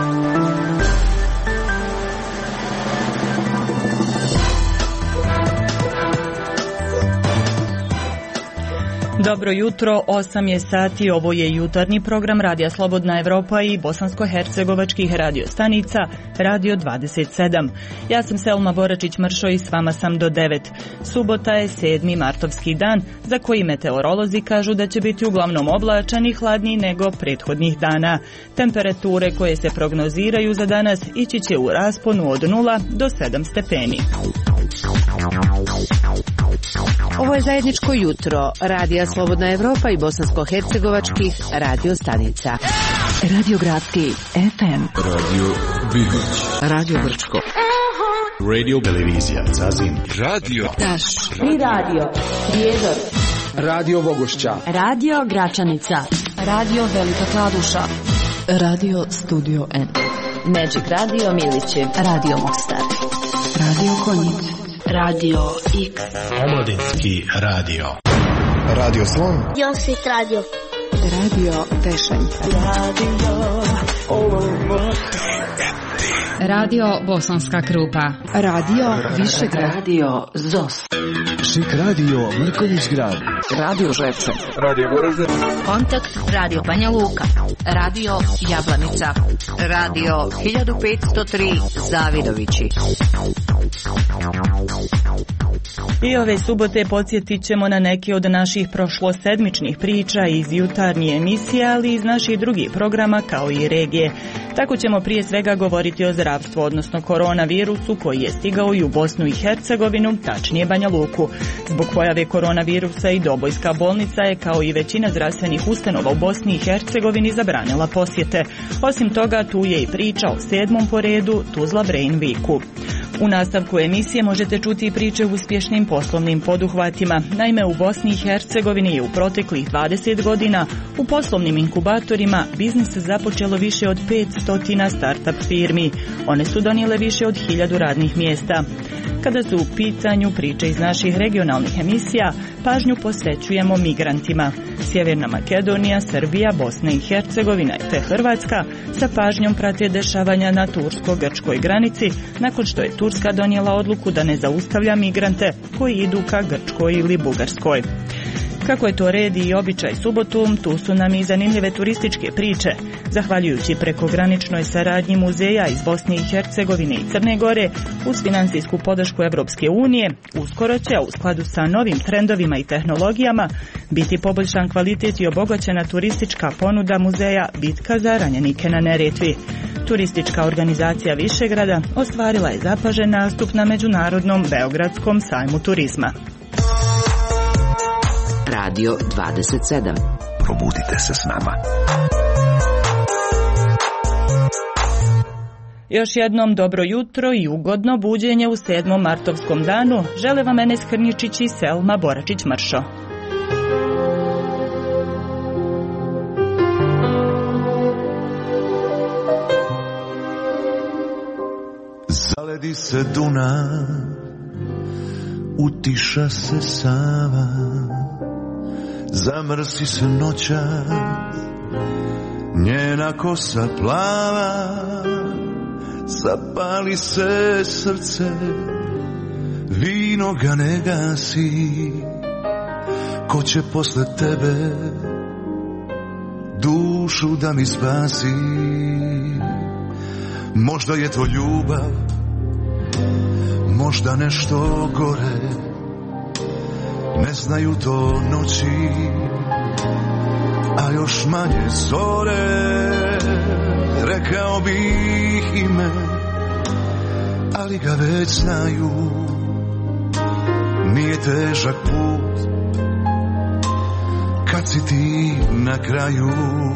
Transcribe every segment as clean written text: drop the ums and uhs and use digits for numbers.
Dobro jutro, 8 je sati, ovo je jutarnji program Radija Slobodna Evropa i bosansko-hercegovačkih radio stanica, Radio 27. Ja sam Selma Boračić-Mršo i s vama sam do 9. Subota je 7. martovski dan, za koji meteorolozi kažu da će biti uglavnom oblačan i hladniji nego prethodnih dana. Temperature koje se prognoziraju za danas ići će u rasponu od 0 do 7 stepeni. Ovo je zajedničko jutro Radija Slobodna Evropa i bosansko-hercegovačkih radio stanica. Radio Gradski FM, Radio Bibić, Radio Brčko, Radio Televizija Zazin, Radio Taš i Radio Prijedor, Radio Vogošća, Radio Gračanica, Radio Velika Kladuša, Radio Studio N, Magic Radio Milići, Radio Mostar, Radio Konjic, Radio X, Omladinski radio, Radio Slon, Josit Radio, Radio Pešanja, Radio Bosanska Krupa, Radio Višegrad, Radio ZOS, Šik Radio Mrkonjić Grad, Radio Žepče, Radio Goražde, Kontakt Radio Banja Luka, Radio Jablanica, Radio 1503 Zavidovići. I ove subote podsjetit ćemo na neke od naših prošlosedmičnih priča iz jutarnje emisije, ali i iz naših drugih programa kao i regije. Tako ćemo prije svega govoriti o zdravstvu, odnosno koronavirusu koji je stigao i u Bosnu i Hercegovinu, tačnije Banja Luku. Zbog pojave koronavirusa i Dobojska bolnica je kao i većina zdravstvenih ustanova u Bosni i Hercegovini zabranila posjete. Osim toga, tu je i priča o 7. po redu Tuzla Brain Weeku. U nastavku emisije možete čuti i priče o uspješnim poslovnim poduhvatima. Naime, u Bosni i Hercegovini je u proteklih 20 godina u poslovnim inkubatorima biznis započelo više od 500 start-up firmi. One su donijele više od 1000 radnih mjesta. Kada su u pitanju priče iz naših regionalnih emisija, pažnju posvećujemo migrantima. Sjeverna Makedonija, Srbija, Bosna i Hercegovina te Hrvatska sa pažnjom prate dešavanja na tursko-grčkoj granici nakon što je Turska donijela odluku da ne zaustavlja migrante koji idu ka Grčkoj ili Bugarskoj. Kako je to red i običaj subotu, tu su nam i zanimljive turističke priče. Zahvaljujući prekograničnoj saradnji muzeja iz Bosne i Hercegovine i Crne Gore uz financijsku podršku Evropske unije, uskoro će, u skladu sa novim trendovima i tehnologijama, biti poboljšan kvalitet i obogaćena turistička ponuda muzeja Bitka za ranjenike na Neretvi. Turistička organizacija Višegrada ostvarila je zapažen nastup na Međunarodnom Beogradskom sajmu turizma. Radio 27. Probudite se s nama. Još jednom dobro jutro i ugodno buđenje u 7. martovskom danu žele vam Enes Krnjičić i Selma Boračić-Mršo. Zaledi se Dunav, utiša se Sava, zamrsi se noćas, njena kosa plava, zapali se srce, vino ga ne gasi, ko će posle tebe dušu da mi spasi. Možda je to ljubav, možda nešto gore, ne znaju to noći, a još manje zore. Rekao bih ime, ali ga već znaju. Nije težak put kad si ti na kraju.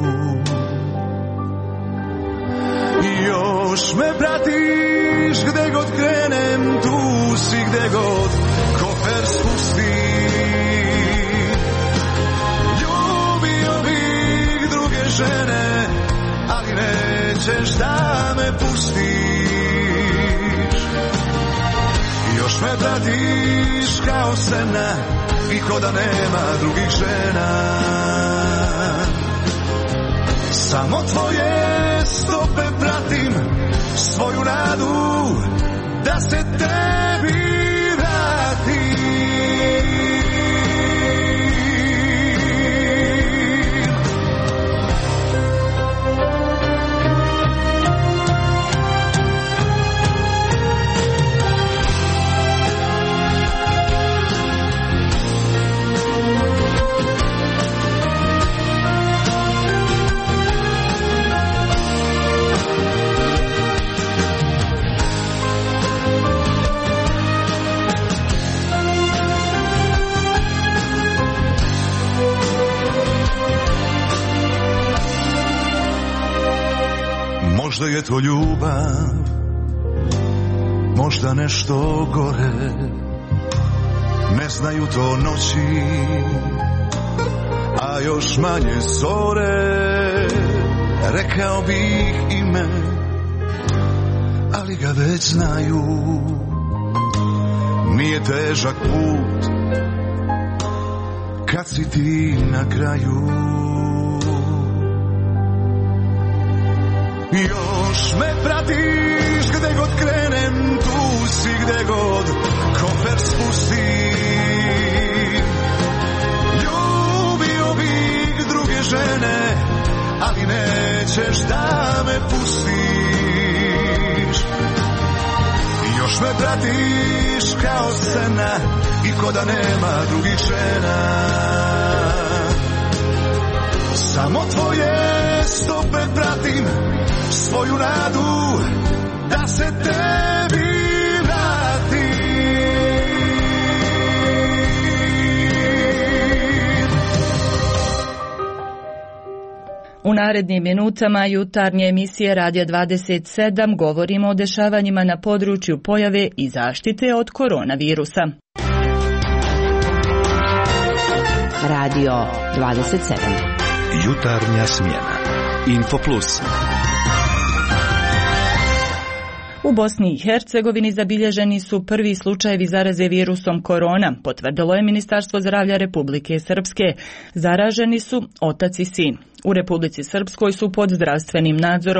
Još me pratiš gde god krenem, tu si gde god kofer spusti. Ljubio bih druge žene, ali nećeš da me pustiš. Još me pratiš kao sena i ko da nema drugih žena. Samo tvoje stope pratim, svoju nadu da se tebi vratim. Možda je to ljubav, možda nešto gore, ne znaju to noći, a još manje zore. Rekao bih ime, ali ga već znaju. Nije težak put kad si ti na kraju. Još me pratiš gde god krenem, tu si gde god kofer spustim. Ljubio bih druge žene, ali nećeš da me pustiš. Još me pratiš kao sena i ko da nema drugih žena. Samo tvoje stope pratim, svoju nadu da se tebi vratim. U narednim minutama jutarnje emisije Radija 27 govorimo o dešavanjima na području pojave i zaštite od koronavirusa. Radio 27. Jutarnja smjena. Info Plus. U Bosni i Hercegovini zabilježeni su prvi slučajevi zaraze virusom korona, potvrdilo je Ministarstvo zdravlja Republike Srpske. Zaraženi su otac i sin. U Republici Srpskoj su pod zdravstvenim nadzorom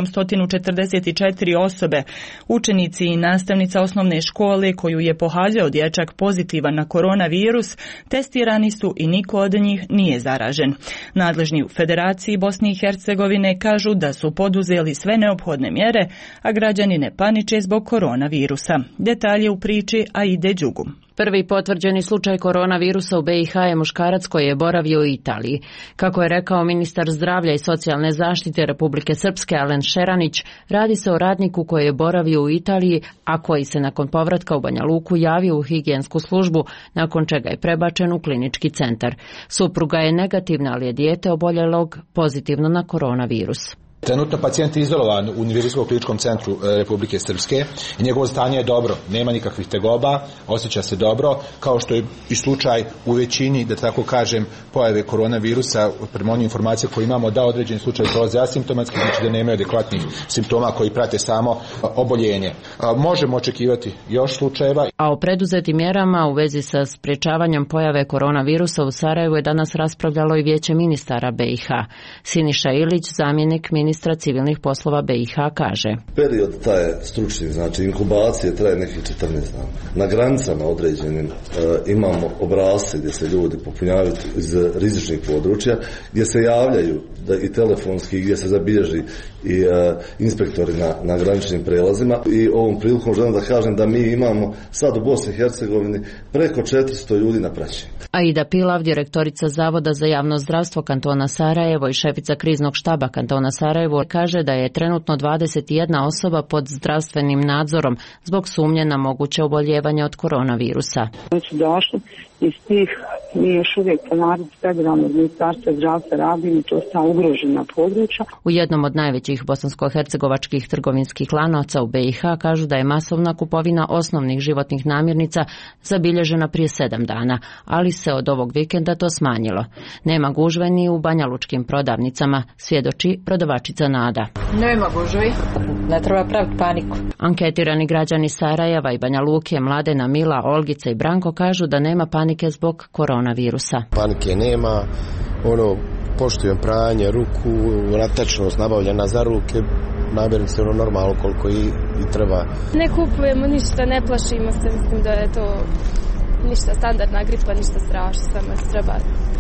144 osobe. Učenici i nastavnica osnovne škole koju je pohađao dječak pozitivan na koronavirus, testirani su i niko od njih nije zaražen. Nadležni u Federaciji Bosne i Hercegovine kažu da su poduzeli sve neophodne mjere, a građani ne paniče zbog koronavirusa. Detalje u priči Aide Đugum. Prvi potvrđeni slučaj koronavirusa u BiH je muškarac koji je boravio u Italiji. Kako je rekao ministar zdravlja i socijalne zaštite Republike Srpske Alen Šeranić, radi se o radniku koji je boravio u Italiji, a koji se nakon povratka u Banja Luku javio u higijensku službu, nakon čega je prebačen u klinički centar. Supruga je negativna, ali je dijete oboljelog pozitivno na koronavirus. Trenutno pacijent je izolovan u Univerzijskom kliničkom centru Republike Srpske i njegovo stanje je dobro, nema nikakvih tegoba, osjeća se dobro, kao što je i slučaj u većini, da tako kažem, pojave koronavirusa, prema onim informacijama koje imamo, da određeni slučaj prolaze asimptomatski, znači da nemaju adekvatnih simptoma koji prate samo oboljenje. Možemo očekivati još slučajeva. A o preduzetim mjerama u vezi sa sprječavanjem pojave koronavirusa u Sarajevu je danas raspravljalo i Vijeće ministara BiH. Siniša Ilić, zamjenik ministra civilnih poslova BiH, kaže: Period taj stručni, znači inkubacije, traje nekih 14 dana. Na granicama određenim imamo obrasce gdje se ljudi popunjavaju iz rizičnih područja, gdje se javljaju i telefonski, gdje se zabilježi i inspektori na graničnim prelazima. I ovom prilikom želim da kažem da mi imamo sad u Bosni i Hercegovini preko 400 ljudi na praćenju. Aida Pilav, direktorica Zavoda za javno zdravstvo kantona Sarajevo i šefica kriznog štaba kantona Sarajevo, kaže da je trenutno 21 osoba pod zdravstvenim nadzorom zbog sumnje na moguće oboljevanje od koronavirusa. Došli iz tih, mi još uvijek po naredbi federalnog ministarstva zdravstva radimo, to sta ugrožena područja. U jednom od najvećih bosansko-hercegovačkih trgovinskih lanaca u BiH kažu da je masovna kupovina osnovnih životnih namirnica zabilježena prije 7 dana, ali se od ovog vikenda to smanjilo. Nema gužve ni u banjalučkim prodavnicama, svjedoči prodavačica Nada. Nema gužvi, ne treba praviti paniku. Anketirani građani Sarajeva i Banja Luke, Mladena, Mila, Olgica i Branko kažu da nema panike zbog koronavirusa. Panike nema, poštujem pranje ruku, ratečnost nabavljena za ruke, namirnice normalno koliko i treba. Ne kupujemo ništa, ne plašimo se, mislim da je to ništa standardna gripa, ništa strašno, samo se treba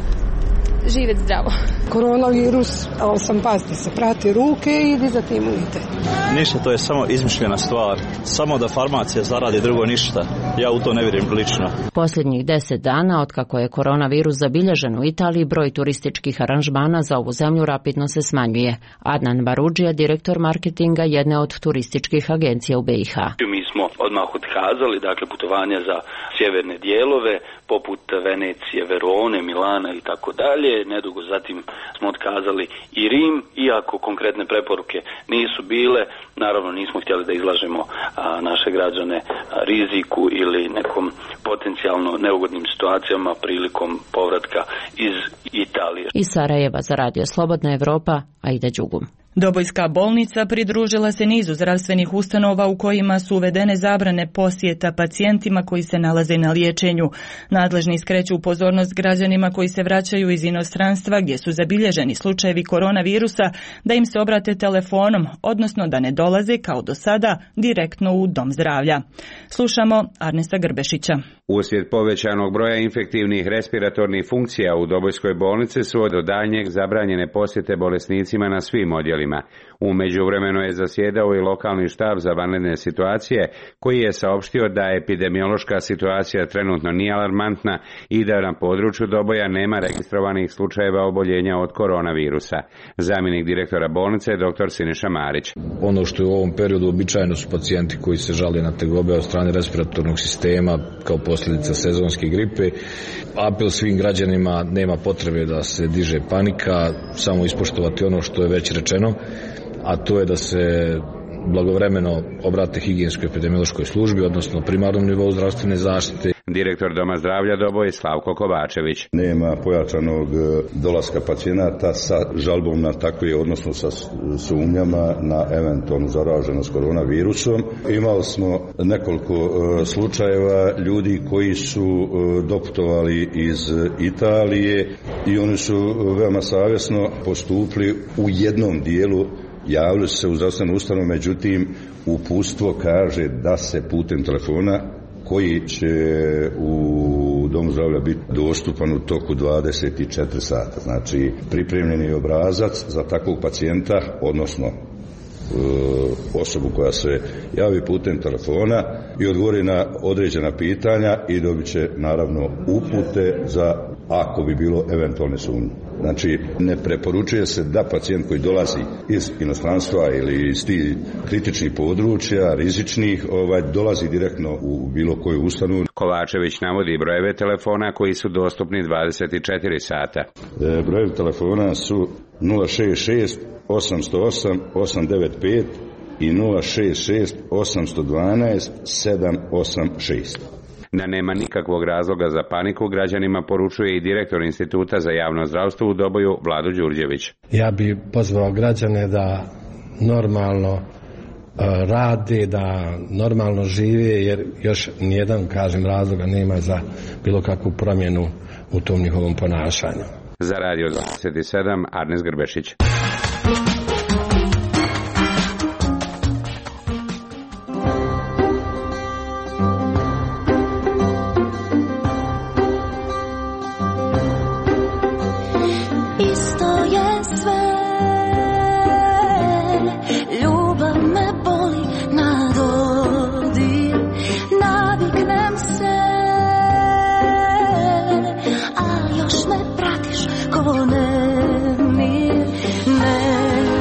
živjeti zdravo. Koronavirus, ali sam pazite se, prati ruke i dizati imunitet. Ništa, to je samo izmišljena stvar. Samo da farmacija zaradi, drugo ništa. Ja u to ne vjerujem lično. Posljednjih 10 dana, otkako je koronavirus zabilježen u Italiji, broj turističkih aranžmana za ovu zemlju rapidno se smanjuje. Adnan Barudžija, direktor marketinga jedne od turističkih agencija u BiH. Mi smo odmah otkazali, dakle, putovanja za sjeverne dijelove, poput Venecije, Verone, Milana i tako dalje. Nedugo zatim smo otkazali i Rim, iako konkretne preporuke nisu bile. Naravno, nismo htjeli da izlažemo naše građane riziku ili nekom potencijalno neugodnim situacijama prilikom povratka iz Italije. Iz Sarajeva za Radio Slobodna Evropa, Aida Đugum. Dobojska bolnica pridružila se nizu zdravstvenih ustanova u kojima su uvedene zabrane posjeta pacijentima koji se nalaze na liječenju. Nadležni skreću pozornost građanima koji se vraćaju iz inostranstva gdje su zabilježeni slučajevi koronavirusa da im se obrate telefonom, odnosno da ne dolaze kao do sada direktno u dom zdravlja. Slušamo Arnesta Grbešića. Uslijed povećanog broja infektivnih respiratornih funkcija u Dobojskoj bolnici su od daljnjeg zabranjene posjete bolesnicima na svim odjelima. U međuvremenu je zasjedao i lokalni štab za vanredne situacije koji je saopštio da epidemiološka situacija trenutno nije alarmantna i da na području Doboja nema registrovanih slučajeva oboljenja od koronavirusa. Zamjenik direktora bolnice je dr. Siniša Marić. Ono što je u ovom periodu običajno su pacijenti koji se žale na tegobe od strane respiratornog sistema kao posljedica sezonske gripe. Apel svim građanima, nema potrebe da se diže panika, samo ispoštovati ono što je već rečeno, a to je da se blagovremeno obrate higijenskoj epidemiološkoj službi, odnosno primarnom nivou zdravstvene zaštite. Direktor Doma zdravlja Doboj Slavko Kovačević. Nema pojačanog dolaska pacijenata sa žalbom na takve, odnosno sa sumnjama na eventualnu zaraženost koronavirusom. Imali smo nekoliko slučajeva ljudi koji su doputovali iz Italije i oni su veoma savjesno postupili u jednom dijelu. Javili su se u zdravstvenu ustanovu, međutim uputstvo kaže da se putem telefona koji će u domu zdravlja biti dostupan u toku 24 sata. Znači pripremljeni obrazac za takvog pacijenta, odnosno osobu koja se javi putem telefona i odgovori na određena pitanja i dobit će naravno upute za ako bi bilo eventualne sumnje. Znači ne preporučuje se da pacijent koji dolazi iz inostranstva ili iz tih kritičnih područja, rizičnih, dolazi direktno u bilo koju ustanovu. Kovačević navodi brojeve telefona koji su dostupni 24 sata. Brojevi telefona su 066 808 895 i 066 812 786. Da nema nikakvog razloga za paniku, građanima poručuje i direktor Instituta za javno zdravstvo u Doboju Vlado Đurđević. Ja bih pozvao građane da normalno rade, da normalno žive, jer još nijedan, razloga nema za bilo kakvu promjenu u tom njihovom ponašanju. Za Radio 27, Arnes Grbešić. Ne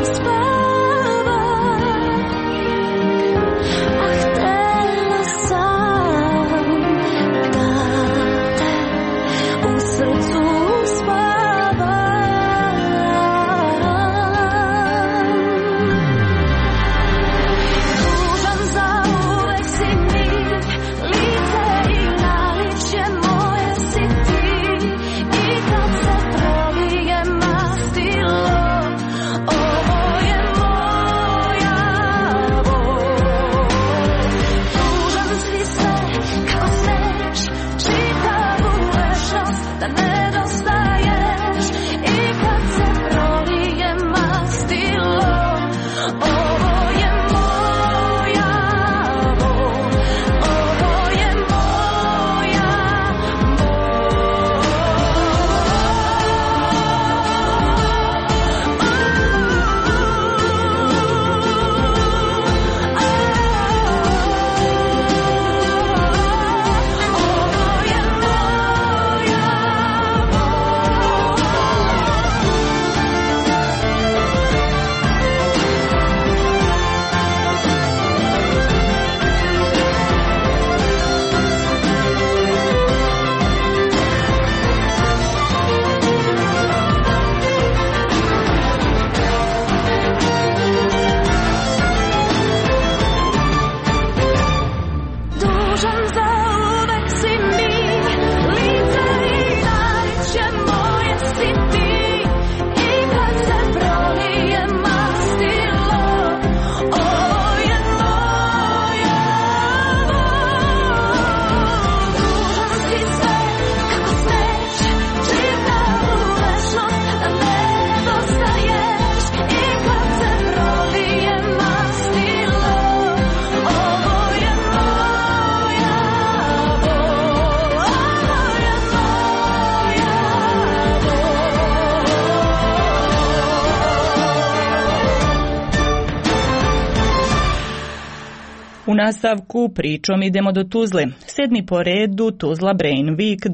nastavku pričom idemo do Tuzle. 7. po redu Tuzla Brain Week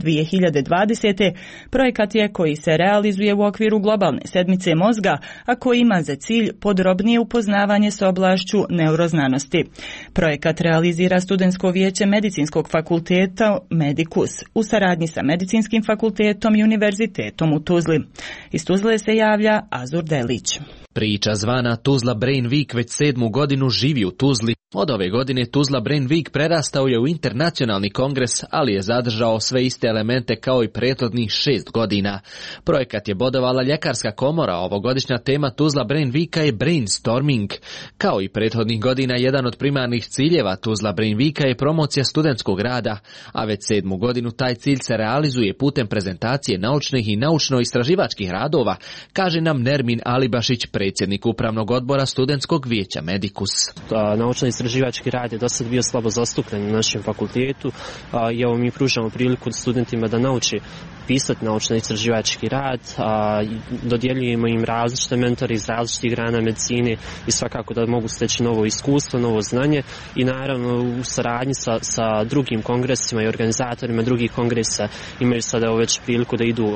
2020. projekat je koji se realizuje u okviru globalne sedmice mozga, a koji ima za cilj podrobnije upoznavanje s oblašću neuroznanosti. Projekat realizira Studentsko vijeće Medicinskog fakulteta Medicus u saradnji sa Medicinskim fakultetom i Univerzitetom u Tuzli. Iz Tuzle se javlja Azur Delić. Priča zvana Tuzla Brain Week već 7. godinu živi u Tuzli. Od ove godine Tuzla Brain Week prerastao je u internacionalni kongres, ali je zadržao sve iste elemente kao i prethodnih 6 godina. Projekat je bodovala Ljekarska komora, ovogodišnja tema Tuzla Brain Weeka je brainstorming. Kao i prethodnih godina, jedan od primarnih ciljeva Tuzla Brain Weeka je promocija studentskog rada, a već 7. godinu taj cilj se realizuje putem prezentacije naučnih i naučno-istraživačkih radova, kaže nam Nermin Alibašić, predsjednik upravnog odbora Studentskog vijeća Medicus. Naučno-istraživački rad je do sad bio slabo zastupljen na našem fakultetu i evo mi pružamo priliku studentima da nauče pisati naučno-istraživački rad, dodjeljujemo im različite mentore iz različitih grana medicine i svakako da mogu steći novo iskustvo, novo znanje i naravno u saradnji sa drugim kongresima i organizatorima drugih kongresa imaju sada već priliku da idu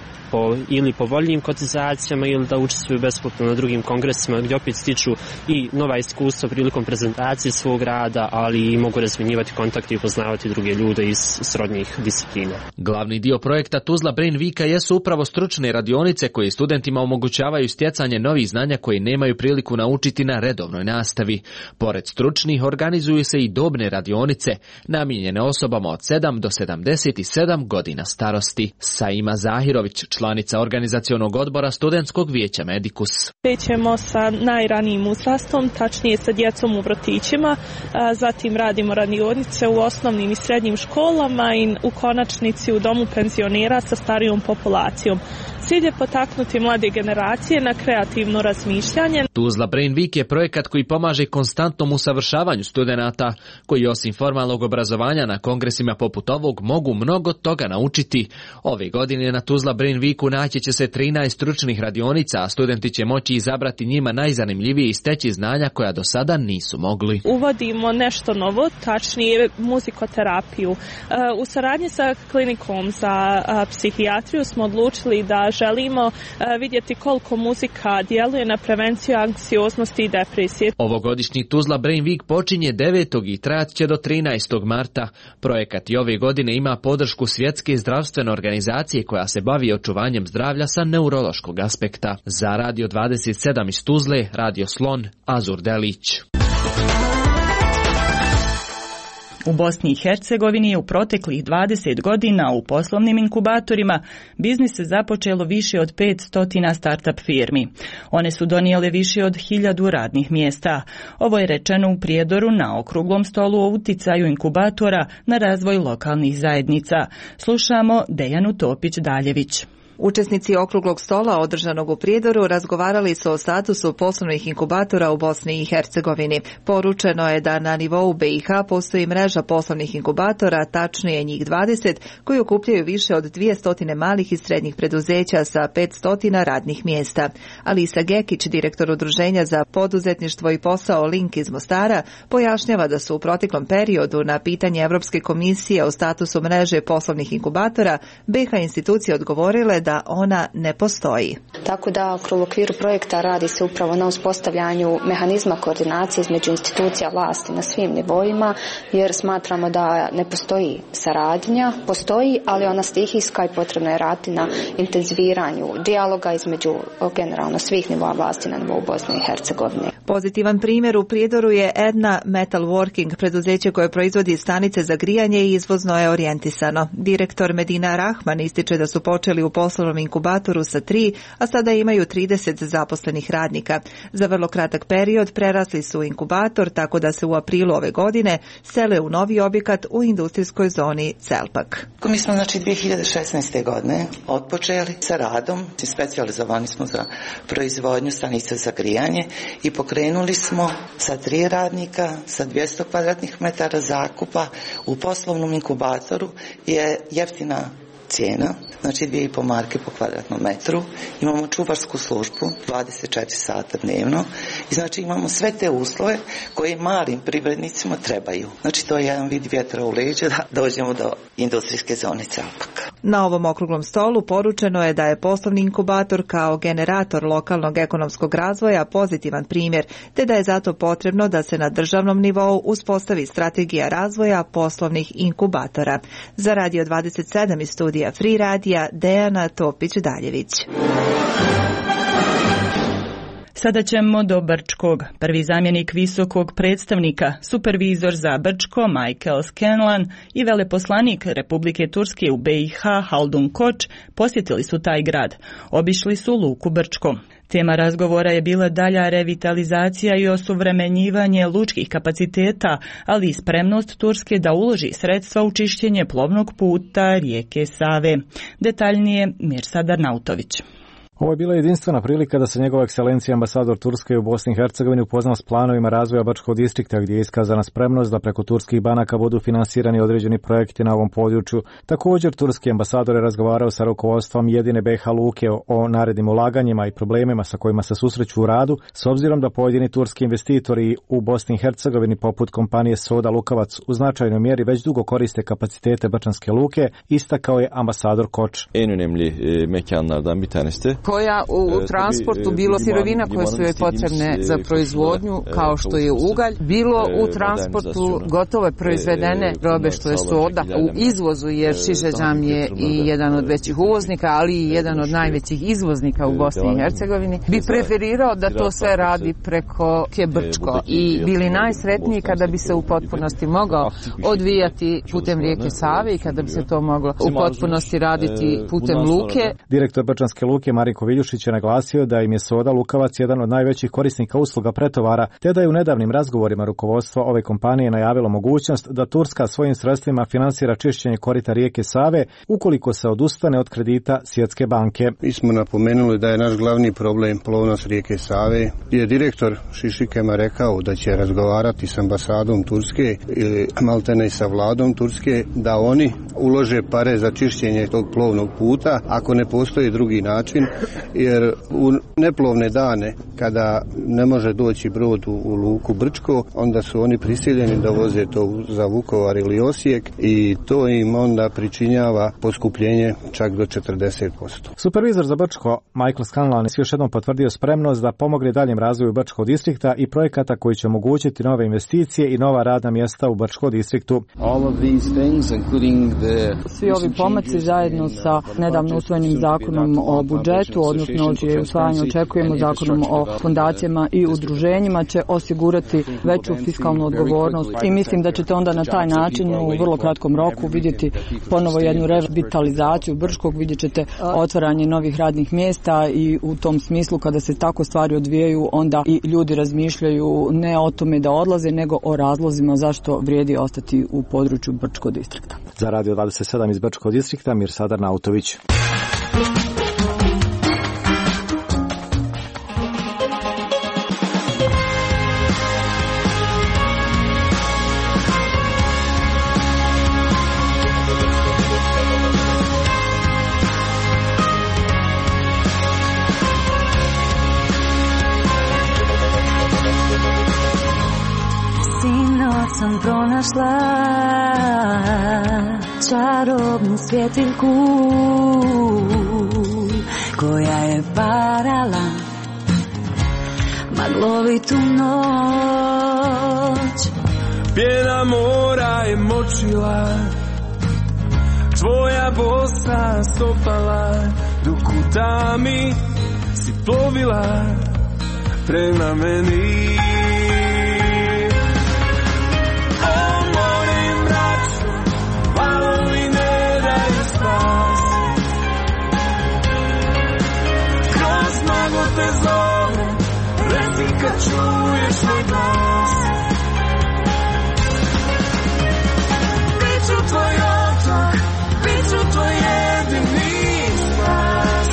ili po voljnim kotizacijama ili da učestvuju besplatno na drugim kongresima gdje opet stiču i nova iskustva prilikom prezentacije svog rada, ali i mogu razmjenjivati kontakte i upoznavati druge ljude iz srodnih disciplina. Glavni dio projekta Tuzla Brain Weeka jesu upravo stručne radionice koje studentima omogućavaju stjecanje novih znanja koje nemaju priliku naučiti na redovnoj nastavi. Pored stručnih organizuju se i dobne radionice namijenjene osobama od 7 do 77 godina starosti. Saima Zahirović, članica organizacionog odbora Studentskog vijeća Medicus. Krećemo sa najranijim uzrastom, tačnije sa djecom u vrtićima, zatim radimo radionice u osnovnim i srednjim školama i u konačnici u domu penzionera sa starijom populacijom. Cilj je potaknuti mlade generacije na kreativno razmišljanje. Tuzla Brain Week je projekat koji pomaže konstantnom usavršavanju studenata, koji osim formalnog obrazovanja na kongresima poput ovog mogu mnogo toga naučiti. Ove godine na Tuzla Brain Weeku naći će se 13 stručnih radionica, a studenti će moći izabrati njima najzanimljivije i steći znanja koja do sada nisu mogli. Uvodimo nešto novo, tačnije muzikoterapiju. U saradnji sa klinikom za psihijatriju smo odlučili da želimo vidjeti koliko muzika djeluje na prevenciju anksioznosti i depresije. Ovogodišnji Tuzla Brain Week počinje 9. i trajat će do 13. marta. Projekat i ove godine ima podršku Svjetske zdravstvene organizacije koja se bavi očuvanjem zdravlja sa neurološkog aspekta. Za Radio 27 iz Tuzle, Radio Slon, Azur Delić. U Bosni i Hercegovini je u proteklih 20 godina u poslovnim inkubatorima biznis se započelo više od 500 startup firmi. One su donijele više od 1000 radnih mjesta. Ovo je rečeno u Prijedoru na okruglom stolu o uticaju inkubatora na razvoj lokalnih zajednica. Slušamo Dejanu Topić-Daljević. Učesnici okruglog stola održanog u Prijedoru razgovarali su o statusu poslovnih inkubatora u Bosni i Hercegovini. Poručeno je da na nivou BiH postoji mreža poslovnih inkubatora, tačnije njih 20, koji okupljaju više od 200 malih i srednjih preduzeća sa 500 radnih mjesta. Alisa Gekić, direktor Udruženja za poduzetništvo i posao Link iz Mostara, pojašnjava da su u proteklom periodu na pitanje Europske komisije o statusu mreže poslovnih inkubatora BiH institucije odgovorile da ona ne postoji. Tako da u okviru projekta radi se upravo na uspostavljanju mehanizma koordinacije između institucija vlasti na svim nivoima, jer smatramo da ne postoji saradnja, postoji, ali ona stihijska i potrebno je raditi na intenziviranju dijaloga između generalno svih nivoa vlasti na nivou Bosne i Hercegovine. Pozitivan primjer u Prijedoru je Edna Metal Working, preduzeće koje proizvodi stanice za grijanje i izvozno je orijentisano. Direktor Medina Rahman ističe da su počeli u poslovnom inkubatoru sa 3, a sada imaju 30 zaposlenih radnika. Za vrlo kratak period prerasli su inkubator, tako da se u aprilu ove godine sele u novi objekat u industrijskoj zoni Celpak. Mi smo 2016. godine otpočeli sa radom, specijalizovani smo za proizvodnju stanica za grijanje i pokrenuli smo sa 3 radnika, sa 200 kvadratnih metara zakupa u poslovnom inkubatoru je jeftina cijena, znači 2,5 marke po kvadratnom metru, imamo čuvarsku službu 24 sata dnevno i znači imamo sve te uslove koje malim privrednicima trebaju. Znači to je jedan vid vjetra u leđa da dođemo do industrijske zone Capak. Na ovom okruglom stolu poručeno je da je poslovni inkubator kao generator lokalnog ekonomskog razvoja pozitivan primjer, te da je zato potrebno da se na državnom nivou uspostavi strategija razvoja poslovnih inkubatora. Za Radio 27 iz studija Free Radija, Dejana Topić-Daljević. Sada ćemo do Brčkog. Prvi zamjenik visokog predstavnika, supervizor za Brčko Michael Scanlan i veleposlanik Republike Turske u BiH Haldun Koč posjetili su taj grad. Obišli su luku Brčko. Tema razgovora je bila dalja revitalizacija i osuvremenjivanje lučkih kapaciteta, ali i spremnost Turske da uloži sredstva u čišćenje plovnog puta rijeke Save. Detaljnije Mirsad Arnautović. Ovo je bila jedinstvena prilika da se njegova ekscelencija ambasador Turske u Bosni i Hercegovini upoznao s planovima razvoja Brčkog distrikta, gdje je iskazana spremnost da preko turskih banaka budu finansirani određeni projekti na ovom području. Također, turski ambasador je razgovarao sa rukovodstvom jedine BiH luke o narednim ulaganjima i problemima sa kojima se susreću u radu, s obzirom da pojedini turski investitori u Bosni i Hercegovini, poput kompanije Soda Lukavac, u značajnoj mjeri već dugo koriste kapacitete Brčanske luke, istakao je ambasador Koč. En önemli mekanlardan bir tanesi koja u transportu bilo sirovina koje su joj potrebne za proizvodnju kao što je ugalj, bilo u transportu gotove proizvedene robe što je soda, u izvozu jer Šišeđam je i jedan od većih uvoznika, ali i jedan od najvećih izvoznika u Bosni i Hercegovini, bi preferirao da to sve radi preko Brčko i bili najsretniji kada bi se u potpunosti mogao odvijati putem rijeke Save i kada bi se to moglo u potpunosti raditi putem luke. Direktor Brčanske luke Marinko Viljušić je naglasio da im je Soda Lukavac jedan od najvećih korisnika usluga pretovara, te da je u nedavnim razgovorima rukovodstvo ove kompanije najavilo mogućnost da Turska svojim sredstvima finansira čišćenje korita rijeke Save ukoliko se odustane od kredita Svjetske banke. Mi smo napomenuli da je naš glavni problem plovnost rijeke Save. Je direktor Šišikema rekao da će razgovarati s ambasadom Turske ili maltene sa vladom Turske da oni ulože pare za čišćenje tog plovnog puta ako ne postoji drugi način, jer u neplovne dane kada ne može doći brod u luku Brčko, onda su oni prisiljeni da voze to za Vukovar ili Osijek i to im onda pričinjava poskupljenje čak do 40%. Supervizor za Brčko Michael Scanlan je još jednom potvrdio spremnost da pomogne daljem razvoju Brčkog distrikta i projekata koji će omogućiti nove investicije i nova radna mjesta u Brčkom distriktu. Svi ovi pomaci zajedno sa nedavno usvojenim zakonom o budžetu, odnosno čije usvajanje očekujemo zakonom o fondacijama i udruženjima, će osigurati veću fiskalnu odgovornost i mislim da ćete onda na taj način u vrlo kratkom roku vidjeti ponovo jednu revitalizaciju Brčkog, vidjet ćete otvaranje novih radnih mjesta i u tom smislu kada se tako stvari odvijaju onda i ljudi razmišljaju ne o tome da odlaze nego o razlozima zašto vrijedi ostati u području Brčkog distrikta. Za Radio 27 iz Brčkog distrikta Mirsad Arnautović. Sam pronašla čarobnu svjetiljku koja je parala maglovitu noć. Pjena mora je močila tvoja bosa stopala, dok u tami si plovila prema meni. Te zove, reci kad čuješ moj glas. Biću tvoj otok, biću tvoj jedini spas.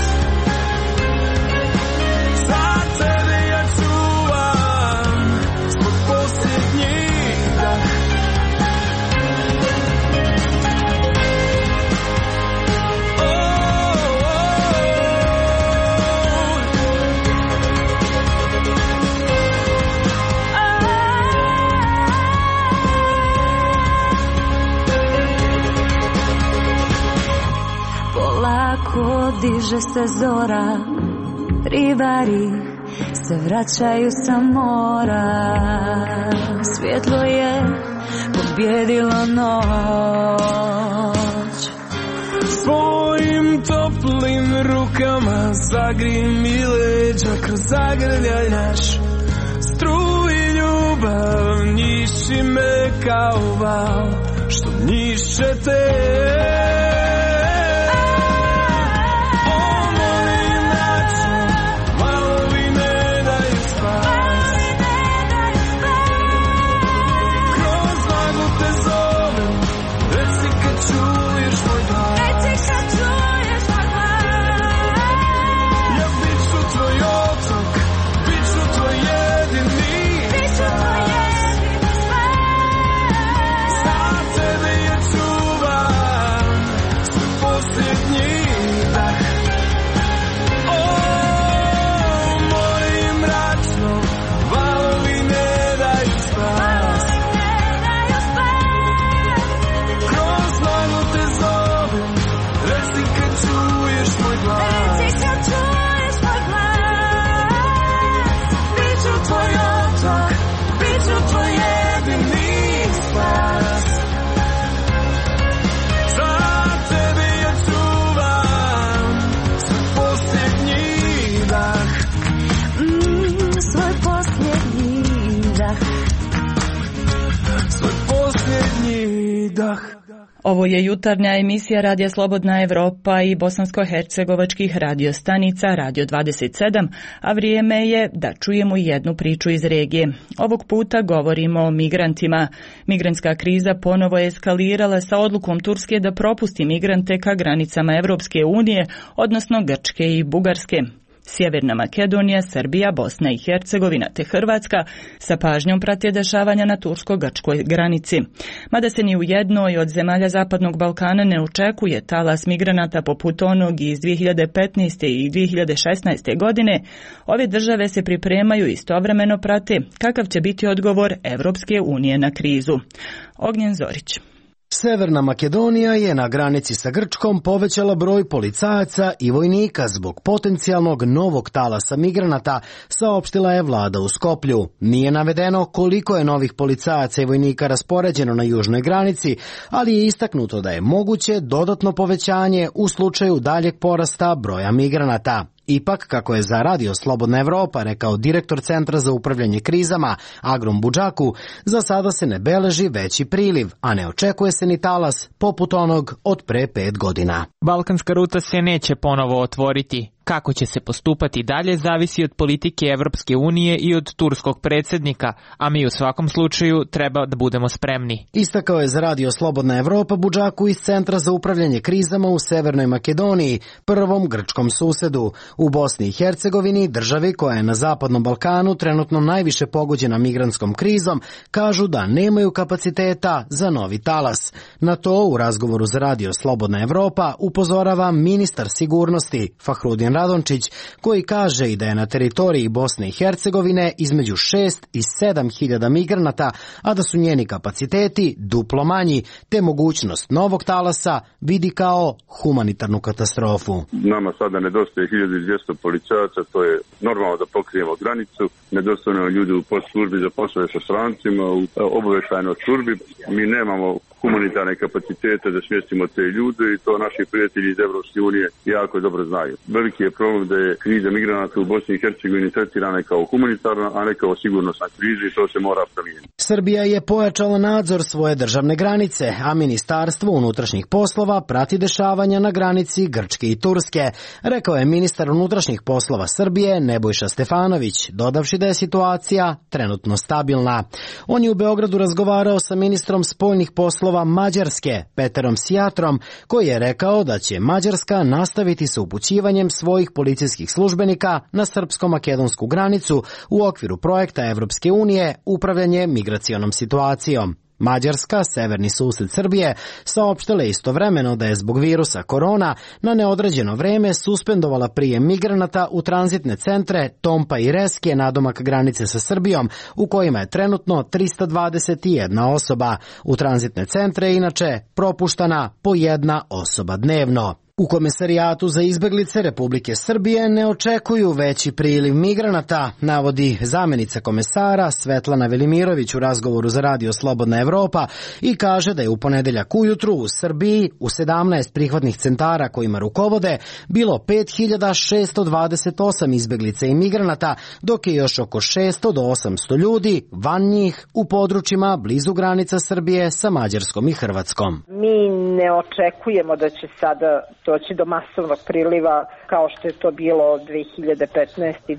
Za tebe ja čuvam svoj posljednji dah. diže se zora, ribari se vraćaju sa mora. Svjetlo je pobjedilo noć. Svojim toplim rukama zagrij mi leđa kroz zagrljaj naš. Struji ljubav, njiši me kao val što njišće te. Ovo je jutarnja emisija Radija Slobodna Evropa i bosansko-hercegovačkih radiostanica Radio 27, a vrijeme je da čujemo jednu priču iz regije. Ovog puta govorimo o migrantima. Migrantska kriza ponovo je eskalirala sa odlukom Turske da propusti migrante ka granicama Evropske unije, odnosno Grčke i Bugarske. Sjeverna Makedonija, Srbija, Bosna i Hercegovina te Hrvatska sa pažnjom prate dešavanja na tursko-grčkoj granici. Mada se ni u jednoj od zemalja Zapadnog Balkana ne očekuje talas migranata poput onog iz 2015. i 2016. godine, ove države se pripremaju i istovremeno prate kakav će biti odgovor Evropske unije na krizu. Ognjen Zorić. Severna Makedonija je na granici sa Grčkom povećala broj policajaca i vojnika zbog potencijalnog novog talasa migranata, saopštila je vlada u Skoplju. Nije navedeno koliko je novih policajaca i vojnika raspoređeno na južnoj granici, ali je istaknuto da je moguće dodatno povećanje u slučaju daljeg porasta broja migranata. Ipak, kako je za Radio Slobodna Evropa rekao direktor Centra za upravljanje krizama Agrom Budžaku, za sada se ne beleži veći priliv, a ne očekuje se ni talas poput onog od pre 5 godina. Balkanska ruta se neće ponovo otvoriti. Kako će se postupati dalje zavisi od politike Evropske unije i od turskog predsjednika, a mi u svakom slučaju treba da budemo spremni. Istakao je za Radio Slobodna Evropa Budžaku iz Centra za upravljanje krizama u Severnoj Makedoniji, prvom grčkom susedu. U Bosni i Hercegovini, državi koja je na Zapadnom Balkanu trenutno najviše pogođena migrantskom krizom, kažu da nemaju kapaciteta za novi talas. Na to u razgovoru za Radio Slobodna Evropa upozorava ministar sigurnosti Fahrudin Radončić, koji kaže i da je na teritoriji Bosne i Hercegovine između 6 i 7 hiljada migranata, a da su njeni kapaciteti duplo manji, te mogućnost novog talasa vidi kao humanitarnu katastrofu. Nama sada nedostaje 1200 policajaca, to je normalno da pokrijemo granicu, nedostaje ljudi u postslužbi za poslove sa strancima, u obavještajnoj službi. Mi nemamo humanitarne kapacitete da smjestimo te ljude i to naši prijatelji iz Evropske unije jako dobro znaju. Veliki je problem da je kriza migranata u Bosni i Hercegovini tretirana kao humanitarna, a ne kao sigurnosna kriza i to se mora promijeniti. Srbija je pojačala nadzor svoje državne granice, a Ministarstvo unutrašnjih poslova prati dešavanja na granici Grčke i Turske, rekao je ministar unutrašnjih poslova Srbije Nebojša Stefanović, dodavši da je situacija trenutno stabilna. On je u Beogradu razgovarao sa ministrom spoljnih poslova Mađarske, Peterom Sjatrom, koji je rekao da će Mađarska nastaviti sa upućivanjem svojih policijskih službenika na srpsko-makedonsku granicu u okviru projekta Evropske unije upravljanje migracionom situacijom. Mađarska, severni susjed Srbije, saopštila je istovremeno da je zbog virusa korona na neodređeno vreme suspendovala prijem migranata u tranzitne centre Tompa i Reske nadomak granice sa Srbijom, u kojima je trenutno 321 osoba. U tranzitne centre je inače propuštana po 1 osoba dnevno. U Komesarijatu za izbeglice Republike Srbije ne očekuju veći priliv migranata, navodi zamjenica komesara Svetlana Velimirović u razgovoru za Radio Slobodna Evropa i kaže da je u ponedeljak ujutru u Srbiji u 17 prihvatnih centara kojima rukovode bilo 5628 izbeglica i migranata, dok je još oko 600 do 800 ljudi van njih u područjima blizu granica Srbije sa Mađarskom i Hrvatskom. Mi ne očekujemo da će sada doći do masovnog priliva kao što je to bilo 2015. i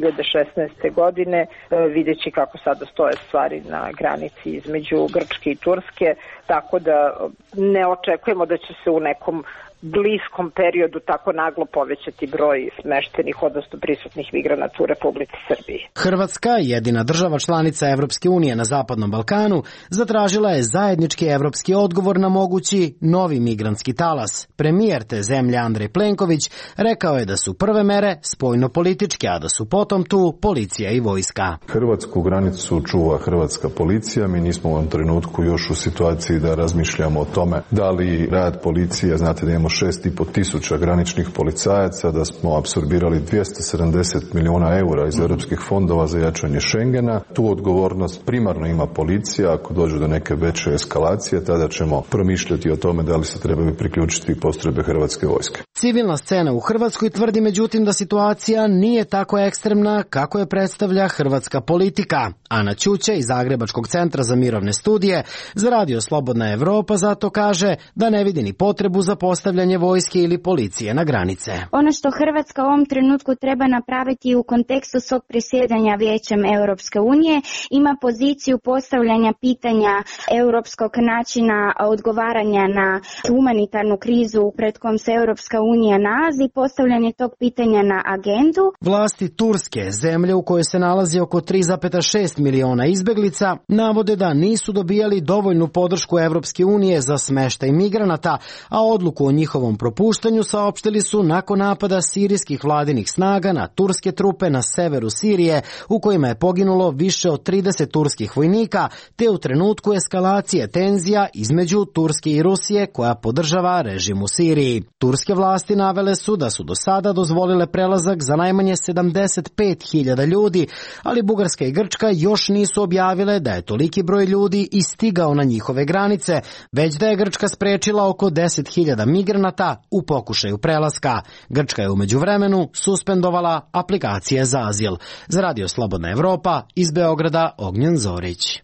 2016. godine, videći kako sada stoje stvari na granici između Grčke i Turske, tako da ne očekujemo da će se u nekom bliskom periodu tako naglo povećati broj smeštenih, odnosno prisutnih migranata u Republici Srbiji. Hrvatska, jedina država članica Evropske unije na Zapadnom Balkanu, zatražila je zajednički evropski odgovor na mogući novi migrantski talas. Premijer te zemlje Andrej Plenković rekao je da su prve mere spoljno-političke, a da su potom tu policija i vojska. Hrvatsku granicu čuva hrvatska policija. Mi nismo u ovom trenutku još u situaciji da razmišljamo o tome da li rad policije, znate da imamo 6.500 graničnih policajaca, da smo apsorbirali 270 milijuna eura iz europskih fondova za jačanje Schengena. Tu odgovornost primarno ima policija. Ako dođe do neke veće eskalacije, tada ćemo promišljati o tome da li se trebaju priključiti postrojbe hrvatske vojske. Civilna scena u Hrvatskoj tvrdi međutim da situacija nije tako ekstremna kako je predstavlja hrvatska politika. Ana Ćuća iz Zagrebačkog centra za mirovne studije za Radio Slobodna Evropa zato kaže da ne vidi ni potrebu za postavljanje vojske ili policije na granice. Ono što Hrvatska u ovom trenutku treba napraviti u kontekstu svog presjedanja Vijećem Europske unije, ima poziciju postavljanja pitanja europskog načina odgovaranja na humanitarnu krizu pred kojom se Europska unija nalazi, postavljanje tog pitanja na agendu. Vlasti Turske, zemlje u kojoj se nalazi oko 3,6 miliona izbeglica, navode da nisu dobijali dovoljnu podršku Evropske unije za smeštaj migranata, a odluku o njihovom propuštanju saopštili su nakon napada sirijskih vladinih snaga na turske trupe na severu Sirije, u kojima je poginulo više od 30 turskih vojnika, te u trenutku eskalacije tenzija između Turske i Rusije koja podržava režim u Siriji. Turske vlasti navele su da su do sada dozvolile prelazak za najmanje 75.000 ljudi, ali Bugarska i Grčka još nisu objavile da je toliki broj ljudi i stigao na njihove granice, već da je Grčka sprečila oko 10.000 migranata u pokušaju prelaska. Grčka je u međuvremenu suspendovala aplikacije za azil. Za Radio Slobodna Evropa iz Beograda Ognjen Zorić.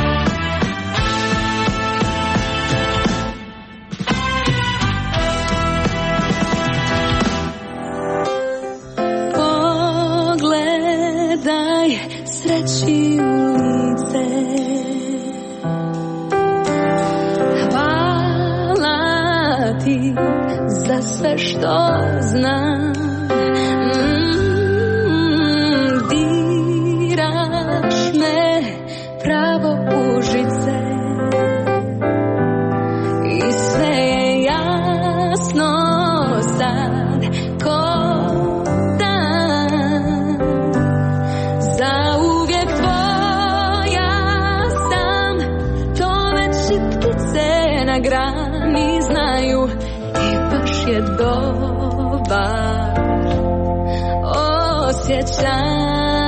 Pogledaj sreći u lice, hvala ti za sve što znam. Diraš me pravo u žice i sve je jasno sad ko dan. Zauvijek tvoja sam, to već i ptice na grani znaju i baš je dobar osjećaj.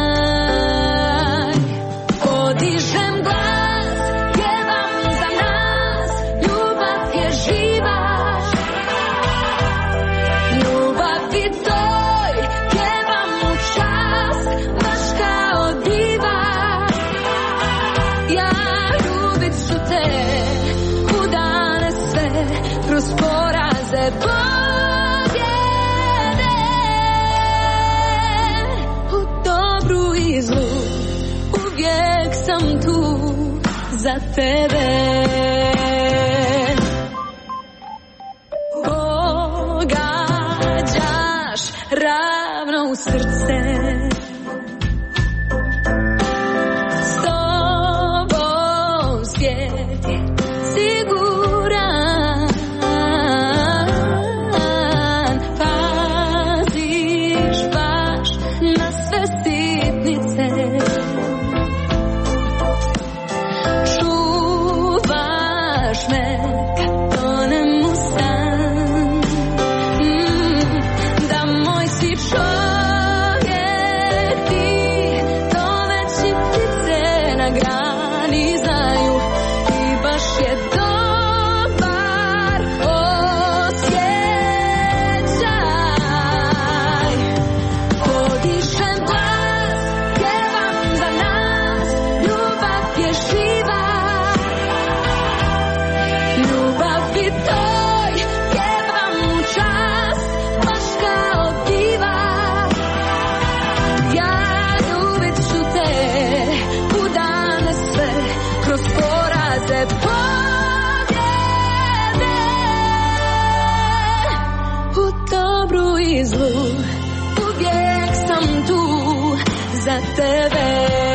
Podižem glas, pjevam za nas, ljubav je živa. Ljubavi toj pjevam u čast, baš kao diva. Ja ljubit ću te u dane sve, kroz poraze pobjede. U dobru i zlu uvijek sam tu za tebe. Pogađaš ravno u srce, s tobom svijet je siguran. Paziš baš na sve sitnice, čuvaš za tebe.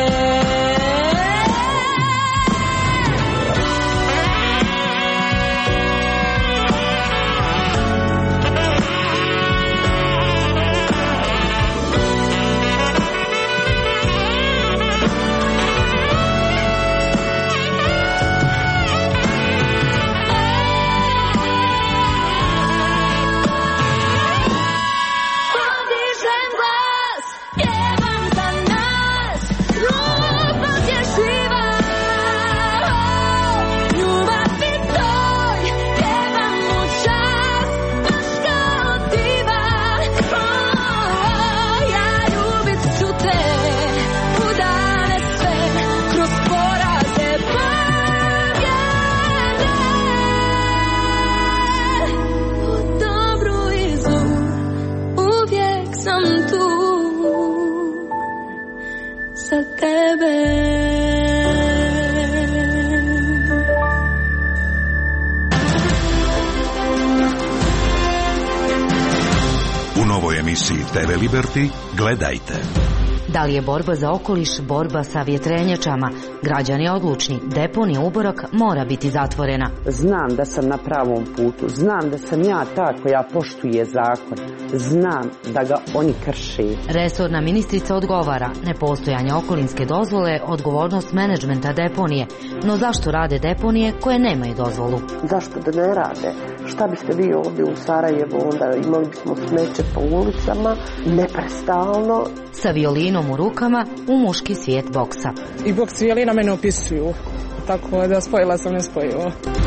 U novoj emisiji TV Liberty gledajte. Da li je borba za okoliš borba sa vjetrenjačama? Građani odlučni, deponija Uborak mora biti zatvorena. Znam da sam na pravom putu, znam da sam ja ta koja poštuje zakon, znam da ga oni krše. Resorna ministrica odgovara, nepostojanje okolinske dozvole, odgovornost menadžmenta deponije. No zašto rade deponije koje nemaju dozvolu? Zašto da ne rade? Šta biste vi ovdje u Sarajevu, onda imali bismo smeće po ulicama, neprestalno. Sa violinom u rukama u muški svijet boksa. I boks i violina mene opisuju, tako da spojila sam nespojivo.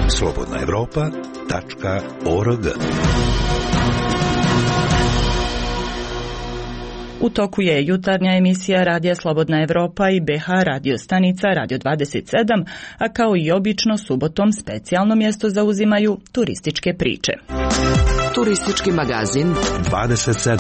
slobodnaevropa.org. U toku je jutarnja emisija Radija Slobodna Evropa i BH radio stanica Radio 27, a kao i obično subotom specijalno mjesto zauzimaju turističke priče. Turistički magazin 27.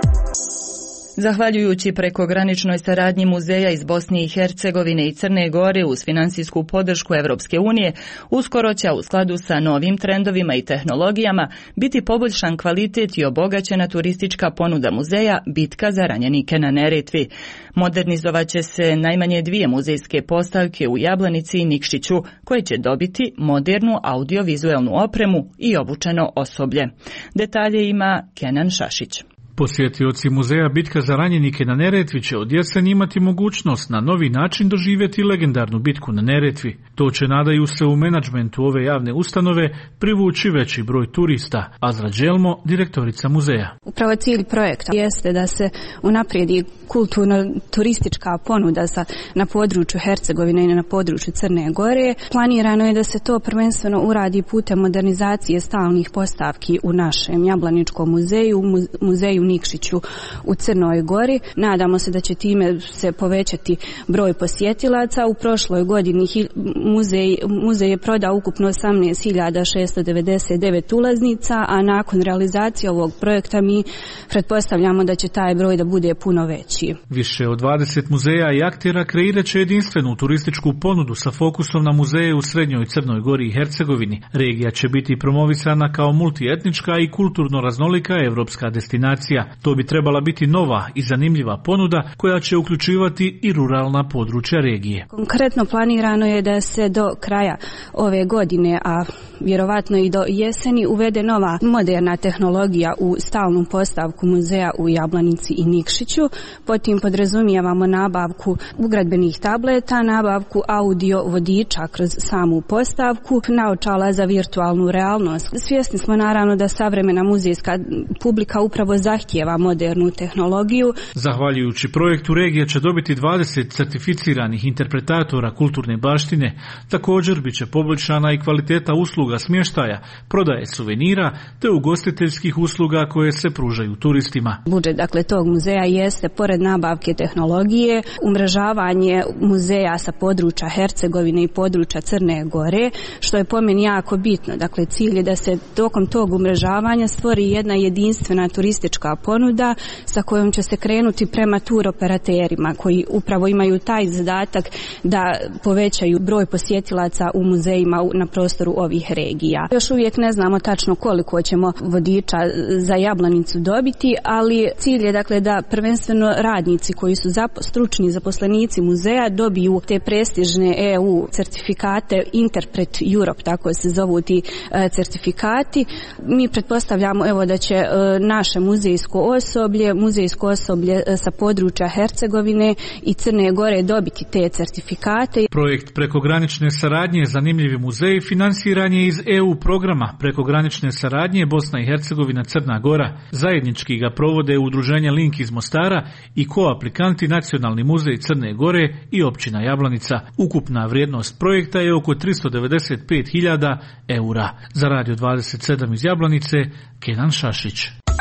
Zahvaljujući prekograničnoj saradnji muzeja iz Bosne i Hercegovine i Crne Gore uz financijsku podršku Evropske unije, uskoro će u skladu sa novim trendovima i tehnologijama biti poboljšan kvalitet i obogaćena turistička ponuda muzeja Bitka za ranjenike na Neretvi. Modernizovat će se najmanje 2 muzejske postavke u Jablanici i Nikšiću, koje će dobiti modernu audiovizualnu opremu i obučeno osoblje. Detalje ima Kenan Šašić. Posjetioci muzeja Bitka za ranjenike na Neretvi će od jeseni imati mogućnost na novi način doživjeti legendarnu bitku na Neretvi. To će, nadaju se u menadžmentu ove javne ustanove, privući veći broj turista. Azra Đelmo, direktorica muzeja. Upravo cilj projekta jeste da se unaprijedi kulturno-turistička ponuda na području Hercegovine i na području Crne Gore. Planirano je da se to prvenstveno uradi putem modernizacije stalnih postavki u našem Jablaničkom muzeju, muzeju Nikšiću u Crnoj Gori. Nadamo se da će time se povećati broj posjetilaca. U prošloj godini muzej je prodao ukupno 18.699 ulaznica, a nakon realizacije ovog projekta mi pretpostavljamo da će taj broj da bude puno veći. Više od 20 muzeja i aktera kreirat će jedinstvenu turističku ponudu sa fokusom na muzeje u Srednjoj Crnoj Gori i Hercegovini. Regija će biti promovisana kao multietnička i kulturno raznolika evropska destinacija. To bi trebala biti nova i zanimljiva ponuda koja će uključivati i ruralna područja regije. Konkretno planirano je da se do kraja ove godine, a vjerovatno i do jeseni, uvede nova moderna tehnologija u stalnu postavku muzeja u Jablanici i Nikšiću. Potim podrazumijevamo nabavku ugradbenih tableta, nabavku audio vodiča kroz samu postavku, naočala za virtualnu realnost. Svjesni smo naravno da savremena muzejska publika upravo zahtijeva modernu tehnologiju. Zahvaljujući projektu regija će dobiti 20 certificiranih interpretatora kulturne baštine. Također bit će poboljšana i kvaliteta usluga smještaja, prodaje suvenira te ugostiteljskih usluga koje se pružaju turistima. Budžet tog muzeja jeste, pored nabavke tehnologije, umrežavanje muzeja sa područja Hercegovine i područja Crne Gore, što je po meni jako bitno. Cilj je da se tokom tog umrežavanja stvori jedna jedinstvena turistička nova ponuda sa kojom će se krenuti prema tur operaterima koji upravo imaju taj zadatak da povećaju broj posjetilaca u muzejima na prostoru ovih regija. Još uvijek ne znamo tačno koliko ćemo vodiča za Jablanicu dobiti, ali cilj je dakle da prvenstveno radnici koji su stručni zaposlenici muzeja dobiju te prestižne EU certifikate, Interpret Europe, tako se zovu ti certifikati. Mi pretpostavljamo evo da će naše muzejsko osoblje sa područja Hercegovine i Crne Gore dobiti te certifikate. Projekt prekogranične saradnje Zanimljivi muzeji finansiran je iz EU programa prekogranične saradnje Bosna i Hercegovina Crna Gora. Zajednički ga provode udruženje Link iz Mostara i koaplikanti Nacionalni muzej Crne Gore i općina Jablanica. Ukupna vrijednost projekta je oko 395.000 eura. Za Radio 27 iz Jablanice, Kenan Šašić.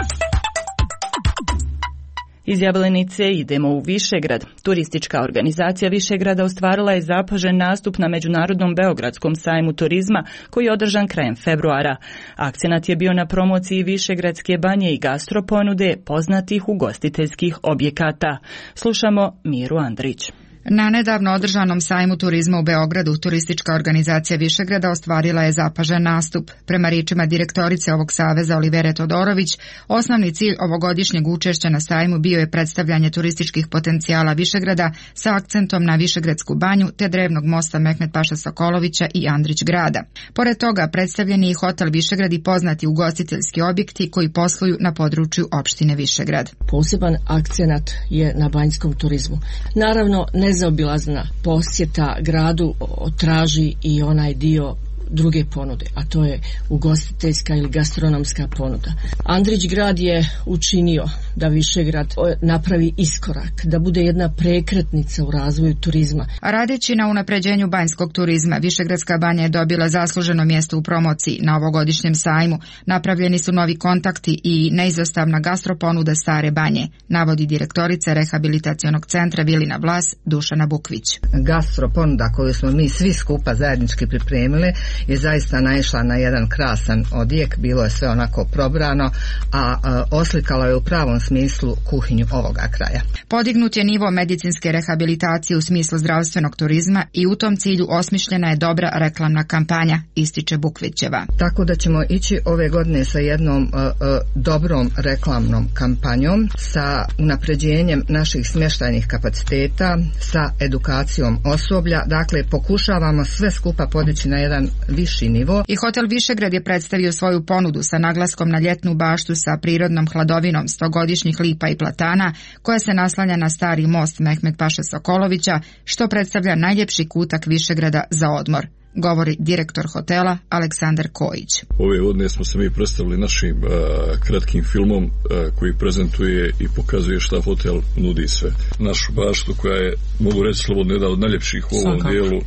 Iz Jablanice idemo u Višegrad. Turistička organizacija Višegrada ostvarila je zapažen nastup na Međunarodnom Beogradskom sajmu turizma koji je održan krajem februara. Akcenat je bio na promociji Višegradske banje i gastroponude poznatih ugostiteljskih objekata. Slušamo Miru Andrić. Na nedavno održanom sajmu turizma u Beogradu turistička organizacija Višegrada ostvarila je zapažen nastup. Prema riječima direktorice ovog saveza Olivere Todorović, osnovni cilj ovogodišnjeg učešća na sajmu bio je predstavljanje turističkih potencijala Višegrada sa akcentom na Višegradsku banju te drevnog mosta Mehmet Paša Sokolovića i Andrić grada. Pored toga predstavljen je i hotel Višegrad i poznati ugostiteljski objekti koji posluju na području opštine Višegrad. Poseban akcenat je na banjskom turizmu. Naravno, nezaobilazna posjeta gradu traži i onaj dio druge ponude, a to je ugostiteljska ili gastronomska ponuda. Andrić grad je učinio da Višegrad napravi iskorak, da bude jedna prekretnica u razvoju turizma. A radeći na unapređenju banjskog turizma, Višegradska banja je dobila zasluženo mjesto u promociji. Na ovogodišnjem sajmu napravljeni su novi kontakti i neizostavna gastroponuda Stare banje, navodi direktorica rehabilitacionog centra Vilina Vlas Dušana Bukvić. Gastroponuda koju smo mi svi skupa zajednički pripremili je zaista naišla na jedan krasan odjek, bilo je sve onako probrano, a oslikalo je u pravom smislu kuhinju ovoga kraja. Podignut je nivo medicinske rehabilitacije u smislu zdravstvenog turizma i u tom cilju osmišljena je dobra reklamna kampanja, ističe Bukvićeva. Tako da ćemo ići ove godine sa jednom dobrom reklamnom kampanjom, sa unapređenjem naših smještajnih kapaciteta, sa edukacijom osoblja, dakle pokušavamo sve skupa podići na jedan viši nivo. I hotel Višegrad je predstavio svoju ponudu sa naglaskom na ljetnu baštu sa prirodnom hladovinom 100-godišnjih lipa i platana koja se naslanja na stari most Mehmet Paše Sokolovića, što predstavlja najljepši kutak Višegrada za odmor, govori direktor hotela Aleksandar Kojić. Ove godine smo se mi predstavili našim kratkim filmom koji prezentuje i pokazuje šta hotel nudi sve. Našu baštu koja je, mogu reći slobodno, jedna od najljepših u ovom dijelu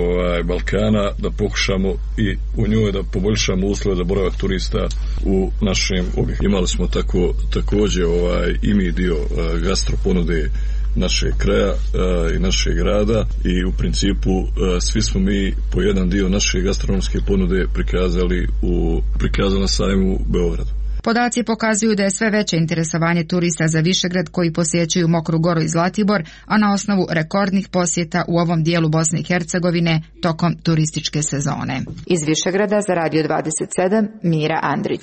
Balkana, da pokušamo i u njoj da poboljšamo uslove za boravak turista u našem objektu. Imali smo također i mi dio gastroponude našeg kraja i našeg grada i u principu svi smo mi po jedan dio naše gastronomske ponude prikazali na sajmu u Beogradu. Podaci pokazuju da je sve veće interesovanje turista za Višegrad koji posjećuju Mokru Goru i Zlatibor, a na osnovu rekordnih posjeta u ovom dijelu Bosne i Hercegovine tokom turističke sezone. Iz Višegrada za Radio 27, Mira Andrić.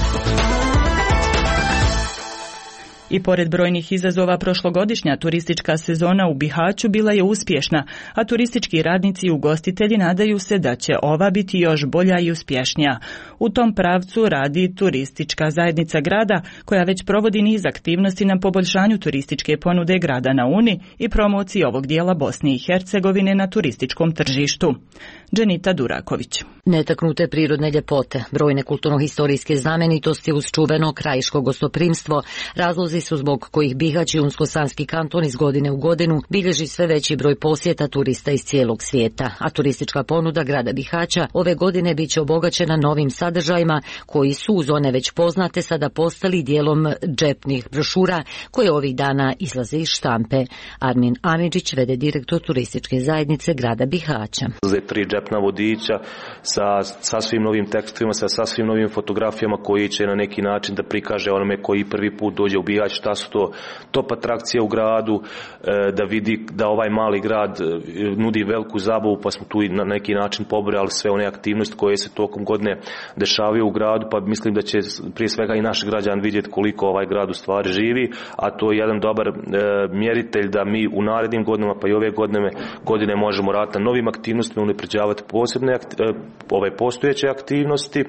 I pored brojnih izazova, prošlogodišnja turistička sezona u Bihaću bila je uspješna, a turistički radnici i ugostitelji nadaju se da će ova biti još bolja i uspješnija. U tom pravcu radi turistička zajednica grada, koja već provodi niz aktivnosti na poboljšanju turističke ponude grada na Uni i promociji ovog dijela Bosne i Hercegovine na turističkom tržištu. Dženita Duraković. Netaknute prirodne ljepote, brojne kulturno-historijske znamenitosti uz čuveno krajiško gostoprimstvo, razlozi razlozi su zbog kojih Bihać i Unsko-Sanski kanton iz godine u godinu bilježi sve veći broj posjeta turista iz cijelog svijeta, a turistička ponuda grada Bihaća ove godine bit će obogaćena novim sadržajima koji su uz one već poznate sada postali dijelom džepnih brošura koje ovih dana izlaze iz štampe. Armin Amidžić, vede direktor turističke zajednice grada Bihaća. 3 džepna vodiča sa sasvim novim tekstovima, sa sasvim novim fotografijama koji će na neki način da prikaže onome koji prvi put dođe u Bihać šta su to top atrakcije u gradu, da vidi da ovaj mali grad nudi veliku zabavu, pa smo tu i na neki način pobrali sve one aktivnosti koje se tokom godine dešavaju u gradu, pa mislim da će prije svega i naš građan vidjeti koliko ovaj grad u stvari živi, a to je jedan dobar mjeritelj da mi u narednim godinama pa i ove godine možemo raditi na novim aktivnostima, unapređavati posebne ove postojeće aktivnosti.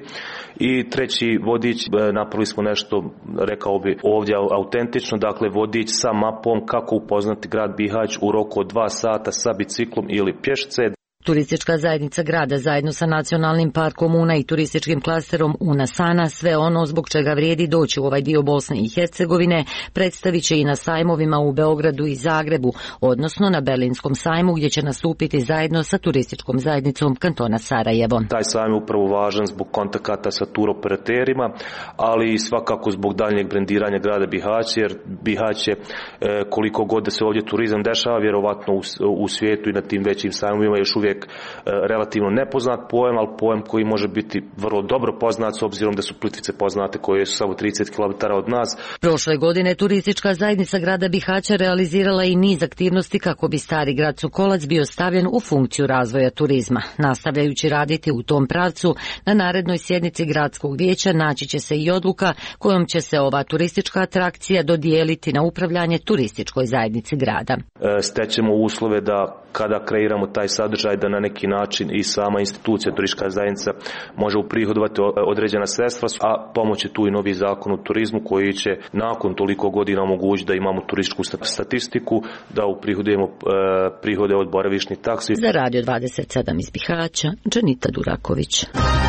I treći vodič, napravili smo nešto, rekao bi ovdje autentično, dakle vodič sa mapom kako upoznati grad Bihać u roku od 2 sata sa biciklom ili pješce. Turistička zajednica grada zajedno sa Nacionalnim parkom Una i turističkim klasterom Una Sana sve ono zbog čega vrijedi doći u ovaj dio Bosne i Hercegovine predstavit će i na sajmovima u Beogradu i Zagrebu, odnosno na Berlinskom sajmu gdje će nastupiti zajedno sa turističkom zajednicom kantona Sarajevo. Taj sajam je upravo važan zbog kontakata sa turoperaterima, ali i svakako zbog daljnjeg brendiranja grada Bihać, jer Bihać je koliko god da se ovdje turizam dešava, vjerovatno u svijetu i na tim većim sajmovima još uvijek relativno nepoznat pojam, ali pojam koji može biti vrlo dobro poznat s obzirom da su Plitvice poznate koje su samo 30 km od nas. Prošle godine turistička zajednica grada Bihaća realizirala i niz aktivnosti kako bi stari grad Sokolac bio stavljen u funkciju razvoja turizma. Nastavljajući raditi u tom pravcu, na narednoj sjednici gradskog vijeća naći će se i odluka kojom će se ova turistička atrakcija dodijeliti na upravljanje turističkoj zajednici grada. Stećemo uslove da kada kreiramo taj sadržaj da na neki način i sama institucija turistička zajednica može uprihodovati određena sredstva, a pomoći tu i novi zakon o turizmu koji će nakon toliko godina omogućiti da imamo turističku statistiku, da uprihodujemo prihode od boravišnih taksi. Za Radio 27 iz Bihaća, Džanita Duraković.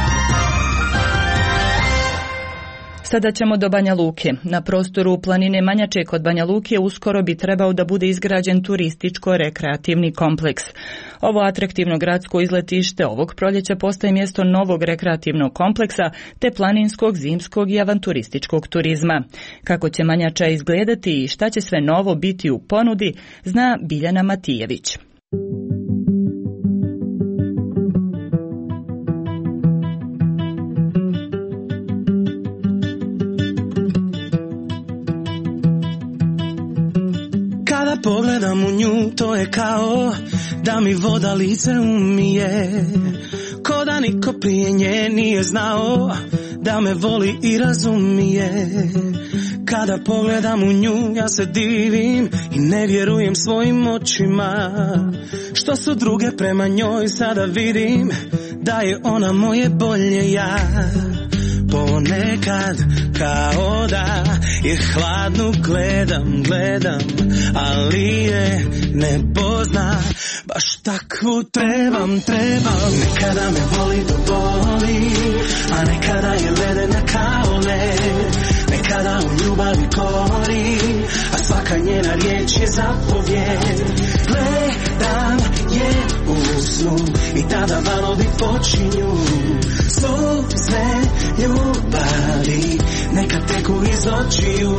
Sada ćemo do Banja Luke. Na prostoru planine Manjače kod Banja Luke uskoro bi trebao da bude izgrađen turističko-rekreativni kompleks. Ovo atraktivno gradsko izletište ovog proljeća postaje mjesto novog rekreativnog kompleksa te planinskog, zimskog i avanturističkog turizma. Kako će Manjača izgledati i šta će sve novo biti u ponudi, zna Biljana Matijević. Kada pogledam u nju, to je kao da mi voda lice umije, ko da niko prije nje nije znao da me voli i razumije. Kada pogledam u nju, ja se divim i ne vjerujem svojim očima, što su druge prema njoj, sada vidim da je ona moje bolje ja. Ponekad kao da je hladnu gledam, ali je ne pozna, baš takvu trebam. Nekada me voli do boli, a nekada je ledena kao led. Nekada u ljubavi gori, a svaka njena riječ je zapovjed. Gledam je u snu i tada valovi počinju, suze ljubavi neka teku iz očiju.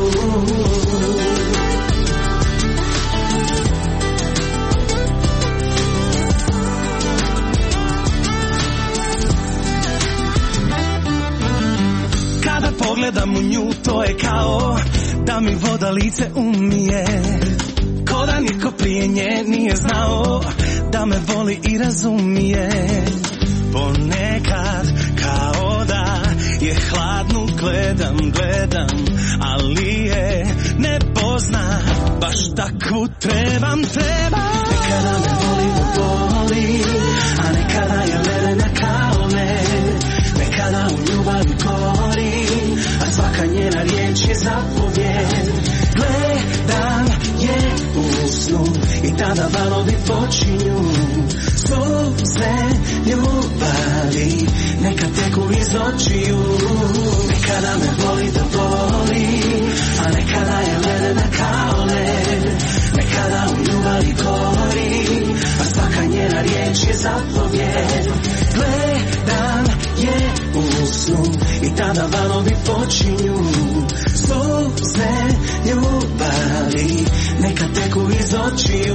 Kada pogledam u nju, to je kao da mi voda lice umije, ko da niko prije nje nije znao da me voli i razumije. Ponekad kao da je hladnu gledam, ali je ne pozna, baš takvu trebam. Nekada me voli do boli, a nekada je ledena kao led. Nekada u ljubavi gori, a svaka njena riječ je zapovjed. Gledam je u snu i tada valovi počinju, suze ljubavi neka teku iz očiju. Nekada me voli da boli, a nekada je ledena zapovjed. Gledam je u snu i tada valovi počinju. Suze ljubavi neka teku iz očiju.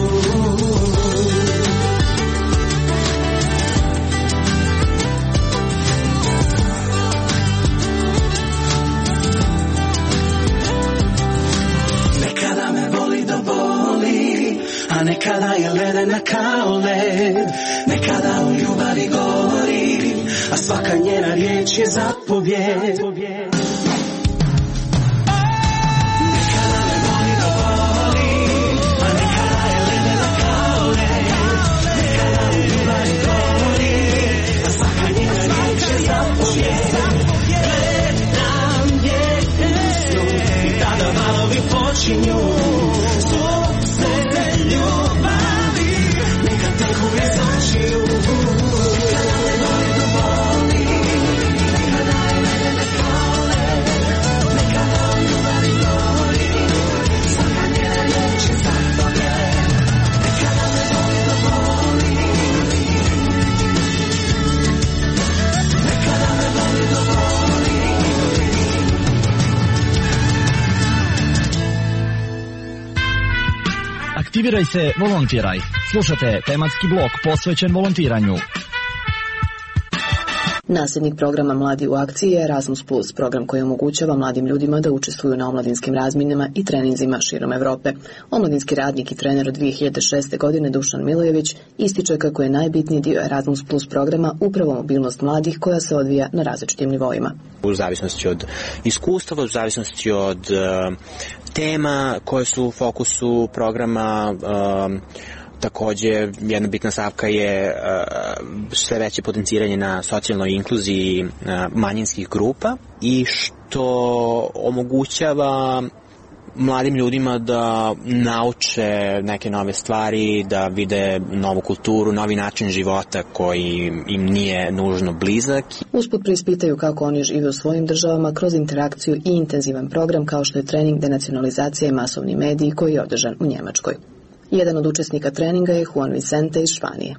Nekada me boli do boli, a nekada je ledena kao led. Nekada u ljubavi gori, a svaka njena riječ je zapovjed. Počinju suze ljubavi neka teku iz očiju. Nekada me boli do boli, nekada je ledena kao led. Nekada u ljubavi gori, svaka njena riječ je zapovjed. Nekada me boli do boli, nekada me boli do boli. Aktiviraj se, volontiraj. Slušate tematski blok posvećen volontiranju. Nasljednik programa Mladi u akciji je Erasmus+, program koji omogućava mladim ljudima da učestvuju na omladinskim razminama i treninzima širom Evrope. Omladinski radnik i trener od 2006. godine Dušan Milojević ističe kako je najbitniji dio Erasmus+ programa upravo mobilnost mladih koja se odvija na različitim nivoima. U zavisnosti od iskustava, u zavisnosti od tema koje su u fokusu programa. Takođe, jedna bitna stavka je sve veće potenciranje na socijalnoj inkluziji manjinskih grupa i što omogućava mladim ljudima da nauče neke nove stvari, da vide novu kulturu, novi način života koji im nije nužno blizak. Usput preispitaju kako oni žive u svojim državama kroz interakciju i intenzivan program kao što je trening denacionalizacije i masovni mediji koji je održan u Njemačkoj. Jedan od učesnika treninga je Juan Vicente iz Španije.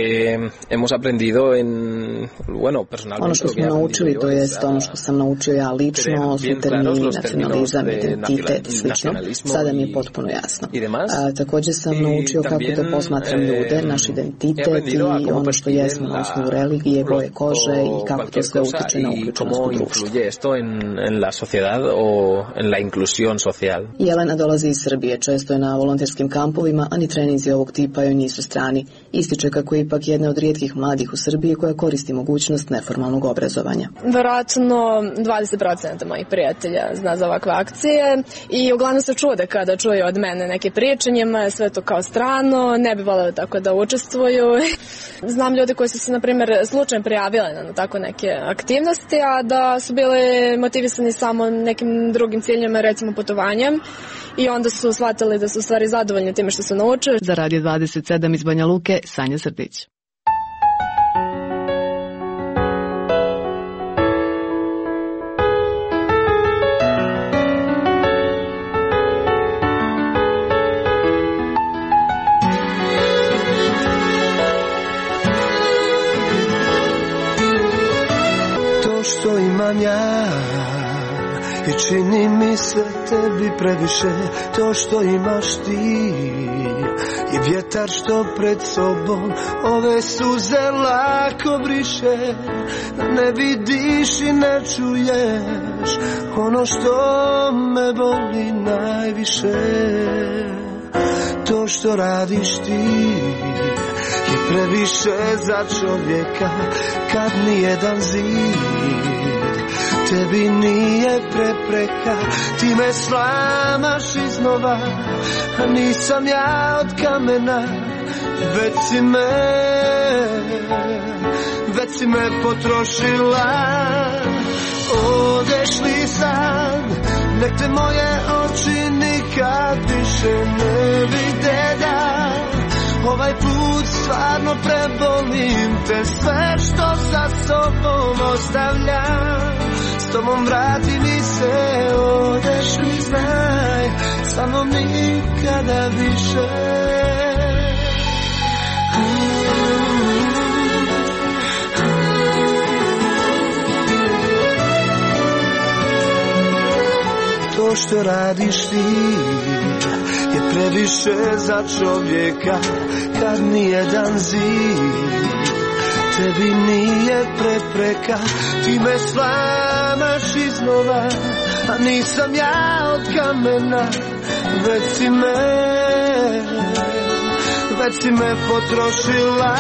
Ono što smo naučili, to jest ono što sam naučio ja lično, su termini nacionalizam, identitet i slično. Sada mi je potpuno jasno. Također sam naučio kako da posmatram ljude, naš identitet i ono što jesmo na osnovu religije, boje kože i kako to sve utiče na uključenost u društvu. Jelena dolazi iz Srbije, često je na volonterskim kampovima, a ni treninzi ovog tipa joj nisu strani. Ističe kako je ipak jedna od rijetkih mladih u Srbiji koja koristi mogućnost neformalnog obrazovanja. Verovatno 20% mojih prijatelja zna za ovakve akcije i uglavnom se čude kada čuju od mene neke priče, njima je sve to kao strano, ne bi voljeli tako da učestvuju. Znam ljude koji su se, na primjer, slučajno prijavile na tako neke aktivnosti, a da su bili motivisani samo nekim drugim ciljima, recimo putovanjem, i onda su shvatili da su u stvari zadovoljni time što su naučili. Za Radio 27 iz Banja Luke, Sanja Srdić. To što imam ja i čini mi se tebi previše, to što imaš ti i vjetar što pred sobom ove suze lako briše, da ne vidiš i ne čuješ ono što me boli najviše. To što radiš ti je previše za čovjeka, kad nijedan zid tebi nije prepreka. Ti me slamaš iznova, a nisam ja od kamena, već si me potrošila. Odeš li sad, nek te moje oči nikad više ne vide, da ovaj put stvarno prebolim te, sve što sa sobom ostavljam, s tobom vrati mi se. Odeš li, znaj, sa mnom nikada više. što radiš ti je previše za čovjeka, kad nijedan zid tebi nije prepreka. Ti me slamaš iznova, a nisam ja od kamena, već si me potrošila.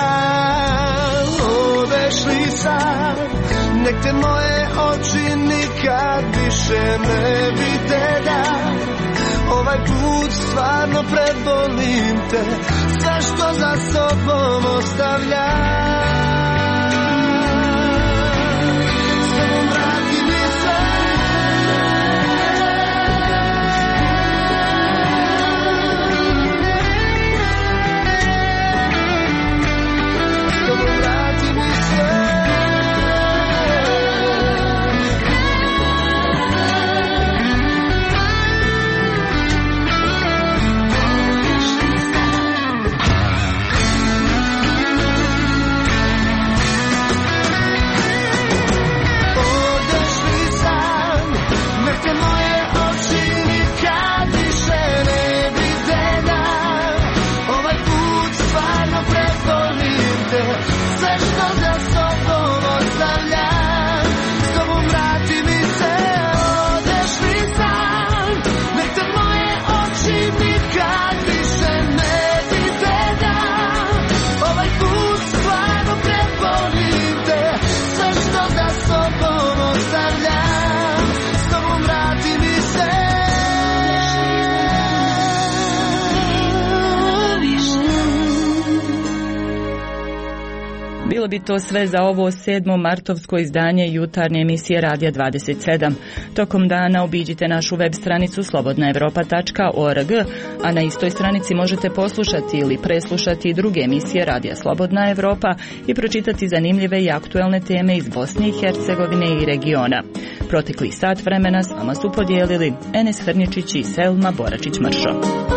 Odeš li sad, nek te moje oči nikad više ne vide, da ovaj put stvarno prebolim te, sve što za sobom ostavljam. Bilo bi to sve za ovo 7. martovsko izdanje jutarnje emisije Radija 27. Tokom dana obiđite našu web stranicu slobodnaevropa.org, a na istoj stranici možete poslušati ili preslušati druge emisije Radija Slobodna Evropa i pročitati zanimljive i aktuelne teme iz Bosne i Hercegovine i regiona. Protekli sat vremena s vama su podijelili Enes Hrničić i Selma Boračić-Mršo.